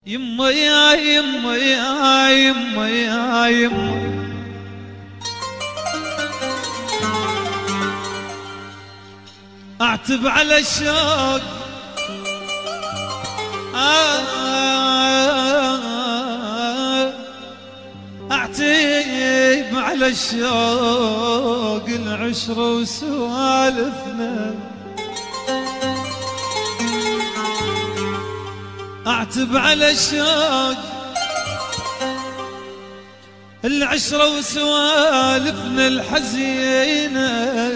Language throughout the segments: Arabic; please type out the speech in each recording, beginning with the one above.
يما يا يما يا يما يا يما اعتب على الشوق اعتب على الشوق العشرة وسوالفنا اعتب على الشوق العشرة وسوالفنا الحزينة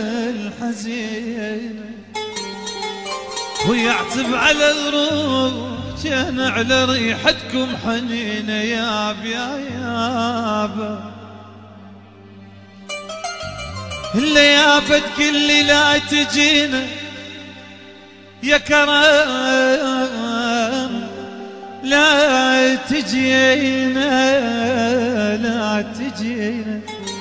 ويعتب على الروح كان على ريحتكم حنينة ياب يا يابا اللي يابت كل لا تجينا يا كرام لا تجينا لا تجينا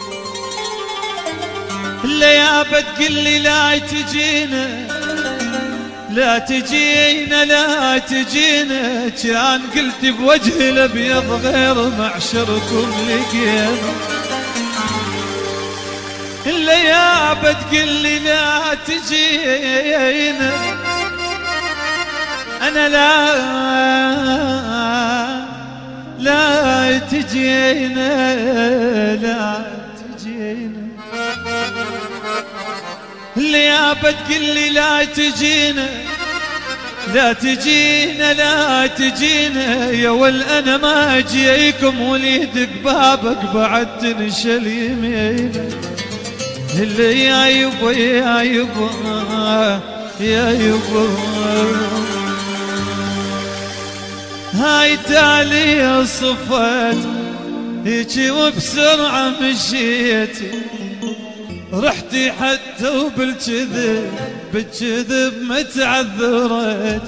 اللي يابت كل لا تجينا لا تجينا لا تجينا كان قلت بوجه الابيض غير معشركم لقينا اللي يابت قل لا تجينا انا لا تجينا لا تجينا اللي يابت قل لا تجينا لا تجينا لا تجينا يا ول انا ما اجيكم وليدك بابك بعد تنشل يمينا اللي يا يبا يا يبا يا يبا هاي تالي صفت هيجي وبسرعة مشيتي رحتي حتى بالكذب متعذرت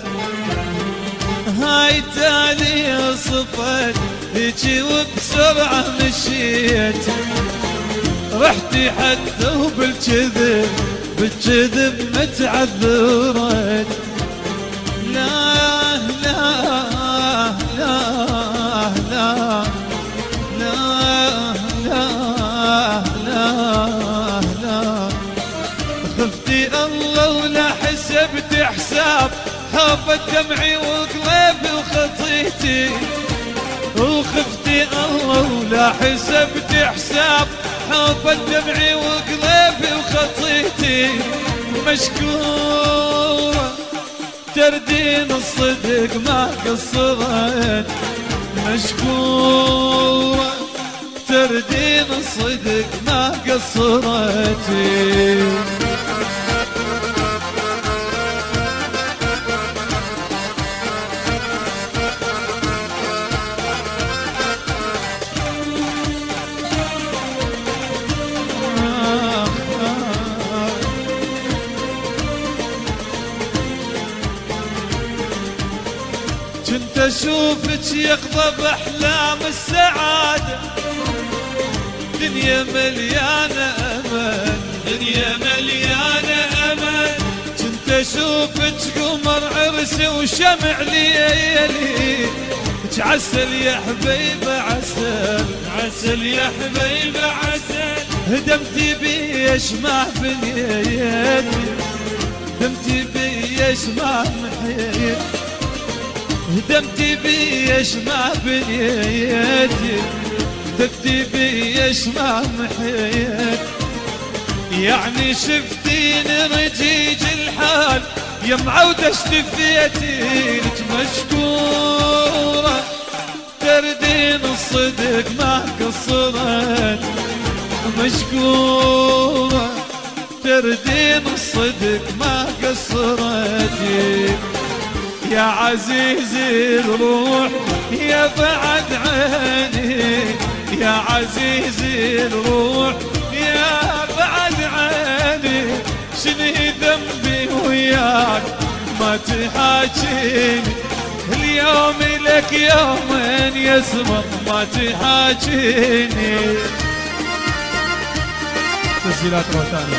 هاي تالي صفت هيجي وبسرعة مشيتي رحتي حتى بالكذب متعذرت لا لا لا لا لا لا لا لا خفتي الله ولا حسبت حساب خافت دمعي وقلبي وخطيتي وخفتي الله ولا حسبت حساب خافت دمعي وقلبي وخطيتي مشكورة تردين الصدق ما قصرت مشكورة تردين الصدق ما قصرت كنت اشوفك يقظة باحلام السعادة دنيا مليانة امل دنيا مليانة امل كنت اشوفك قمر عرسي وشمع ليلي عسل يا حبيب عسل عسل يا حبيب عسل هدمتي بي يشمع بنيتي هدمتي بي يشمع محيط هدمتي بي يشمع بنيتي هدمتي بي يشمع محيط يعني شفتيني رجيج الحال يا معودة اشتفيتي لك مشكورة تردين الصدق ما قصرت مشكورة تردين الصدق ما قصرت يا عزيزي الروح يا بعد عيني يا عزيزي الروح يا بعد عيني شني ذنبي وياك ما تحاجيني اليوم لك يومين يسمر ما تحاجيني تسجيلات روتانا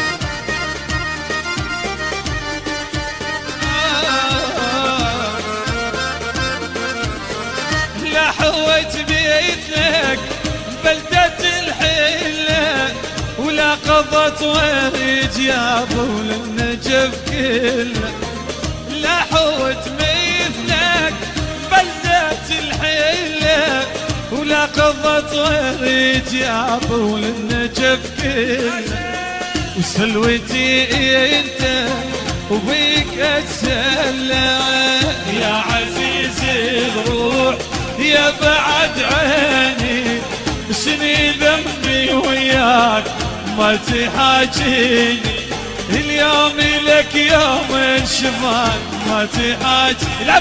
لا حوت بيتك بلدة الحلة ولا قضت وريج يابو للنجف كله. لا حوت مثلك بلدة الحلة ولا قضت وريج يابو للنجف كله. وسلوتي انت وبيك اتسلى يا عزيزي الروح يا بعد عيني. شني ذنبي وياك ما تحاجيني اليوم لك يوم الشمال ما تحاجيني.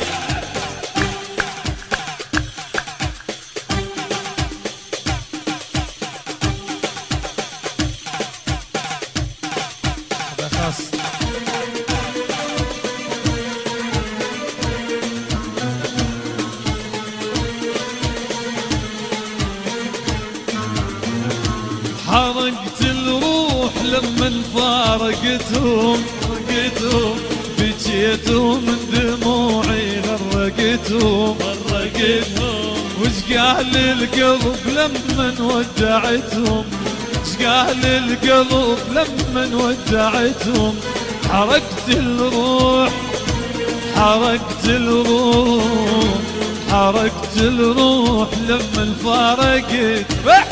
حرقت الروح لما فارقتهم بجيتهم من دموعي غرقتهم. وش قال القلب لما ودعتهم وش قال القلب لما ودعتهم. حرقت الروح حرقت الروح لما فارقت.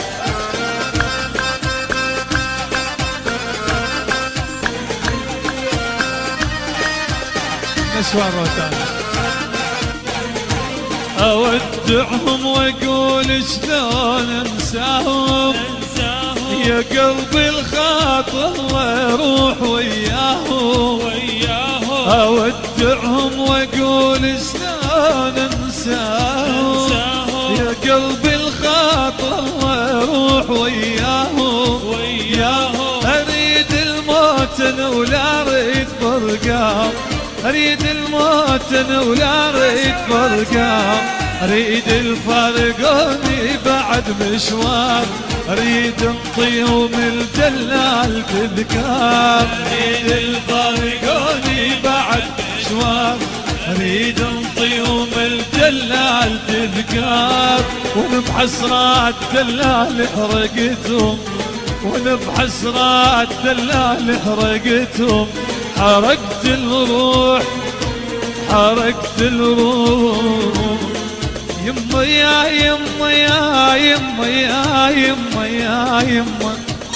مشوار روتانا اودعهم واقول شلون انساهم يا قلبي الخاطر يروح وياهم. اودعهم واقول شلون انساهم يا قلبي الخاطر يروح وياهم. اريد الموت انا ولا اريد فرقاهم. اريد الموت انا ولا اريد فرقاهم. اريد الفارقوني بعد مشوار. اريد انطيهم الدلال تذكار. اريد الفارقوني بعد مشوار. اريد انطيهم الدلال تذكار. ونبحسرات دلال حرقتهم ونبحسرات دلال حرقتهم. حرقت الروح يما يا يما يا يما يا يما يا يما.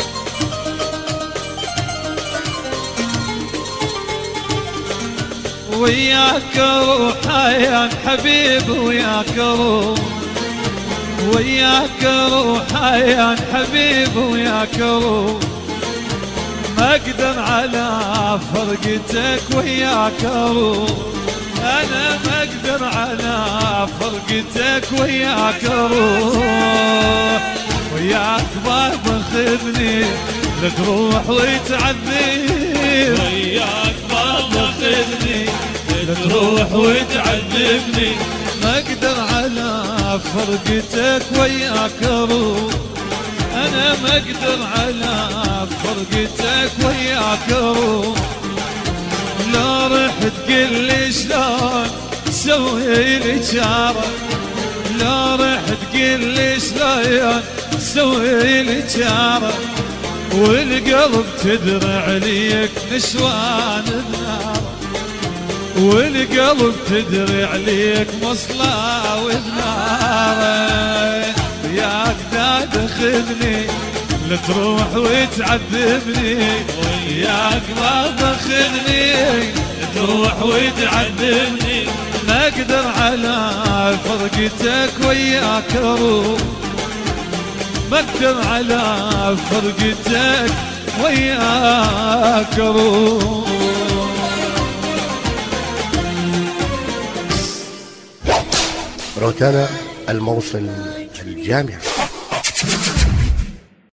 وياك روح يا حبيب وياك روح وياك روح يا حبيب وياك روح. ما اقدر على فرقتك وياك روح. انا ما اقدر على فرقتك وياك روح. وياك بابا خذني لا تروح وتعذبني. وياك بابا خذني لا تروح وتعذبني. ما اقدر على فرقتك وياك روح. انا ما اقدر على فرقتك وياك روح. لا رحت تقول لي شلون سوي لي شاره. لا رحت تقول لي شلون سوي لي شاره. والقلب تدري عليك نشوان النار. والقلب تدري عليك مصلى والنار. وياك داد خذني لا تروح وتعذبني. وياك ما تاخذني لا تروح وتعذبني. ما اقدر على فرقتك وياك روح. ما اقدر على فرقتك وياك روح. روتانا الموصل الجامعي.